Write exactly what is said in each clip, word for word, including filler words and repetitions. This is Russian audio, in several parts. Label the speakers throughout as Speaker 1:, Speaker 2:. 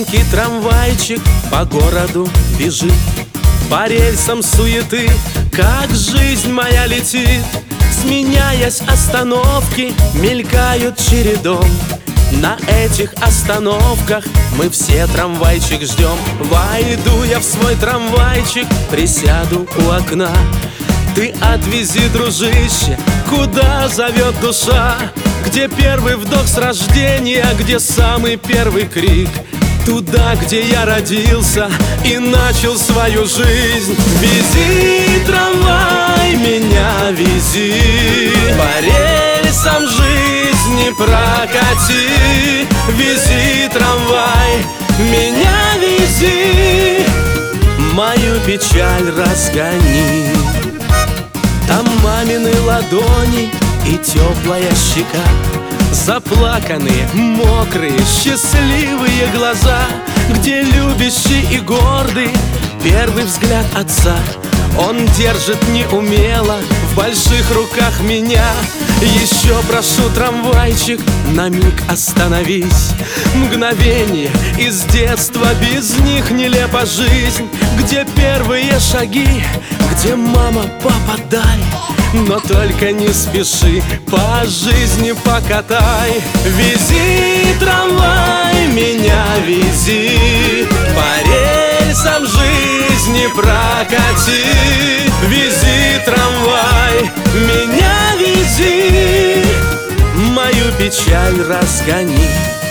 Speaker 1: Маленький трамвайчик по городу бежит, по рельсам суеты, как жизнь моя летит. Сменяясь остановки, мелькают чередом. На этих остановках мы все трамвайчик ждем. Войду я в свой трамвайчик, присяду у окна. Ты отвези, дружище, куда зовет душа, где первый вдох с рождения, где самый первый крик. Туда, где я родился и начал свою жизнь. Вези, трамвай, меня вези, по рельсам жизни прокати. Вези, трамвай, меня вези, мою печаль разгони. Там мамины ладони и теплая щека, заплаканные, мокрые, счастливые глаза, где любящий и гордый первый взгляд отца. Он держит неумело в больших руках меня. Еще прошу, трамвайчик, на миг остановись. Мгновение из детства, без них нелепа жизнь. Где первые шаги, где мама, папа, дай. Но только не спеши, по жизни покатай. Вези, трамвай, меня вези, по рельсам жизни прокати. Вези, трамвай, меня вези, мою печаль разгони.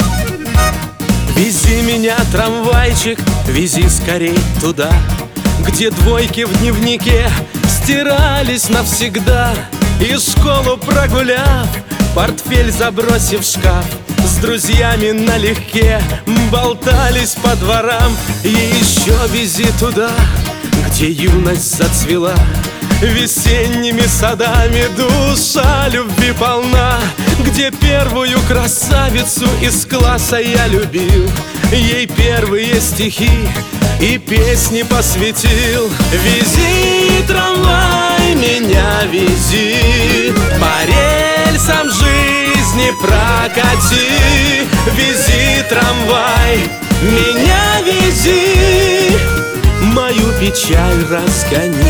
Speaker 1: Вези меня, трамвайчик, вези скорей туда, где двойки в дневнике стирались навсегда. И школу прогуляв, портфель забросив в шкаф, с друзьями налегке болтались по дворам. И еще вези туда, где юность зацвела, весенними садами душа любви полна. Где первую красавицу из класса я любил, ей первые стихи и песни посвятил. Вези, трамвай, меня вези, по рельсам жизни прокати. Вези, трамвай, меня вези, мою печаль разгони.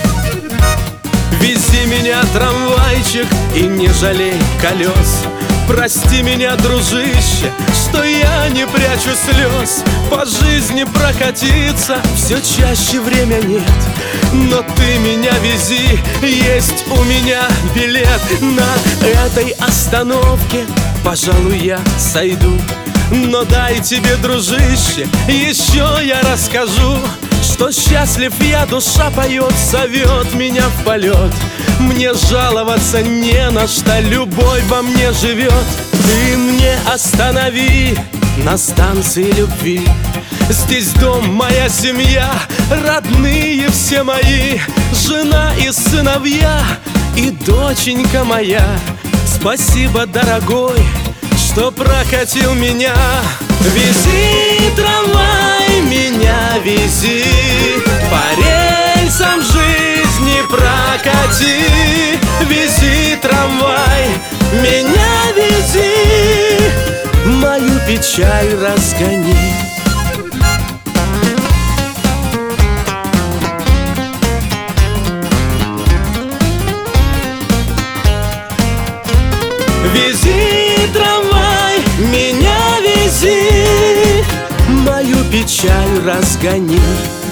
Speaker 1: Вези меня, трамвайчик, и не жалей колес. Прости меня, дружище, что я не прячу слез. По жизни прокатиться все чаще время нет, но ты меня вези, есть у меня билет. На этой остановке, пожалуй, я сойду. Но дай тебе, дружище, еще я расскажу, что счастлив я, душа поет, зовет меня в полет. Мне жаловаться не на что, любовь во мне живет. Ты мне останови на станции любви. Здесь дом, моя семья, родные все мои, жена и сыновья, и доченька моя. Спасибо, дорогой, что прокатил меня. Вези, трамвай, меня вези, по рельсам жизни прокати. Вези, трамвай, меня вези, мою печаль разгони. Вези, трамвай, меня вези, мою печаль разгони.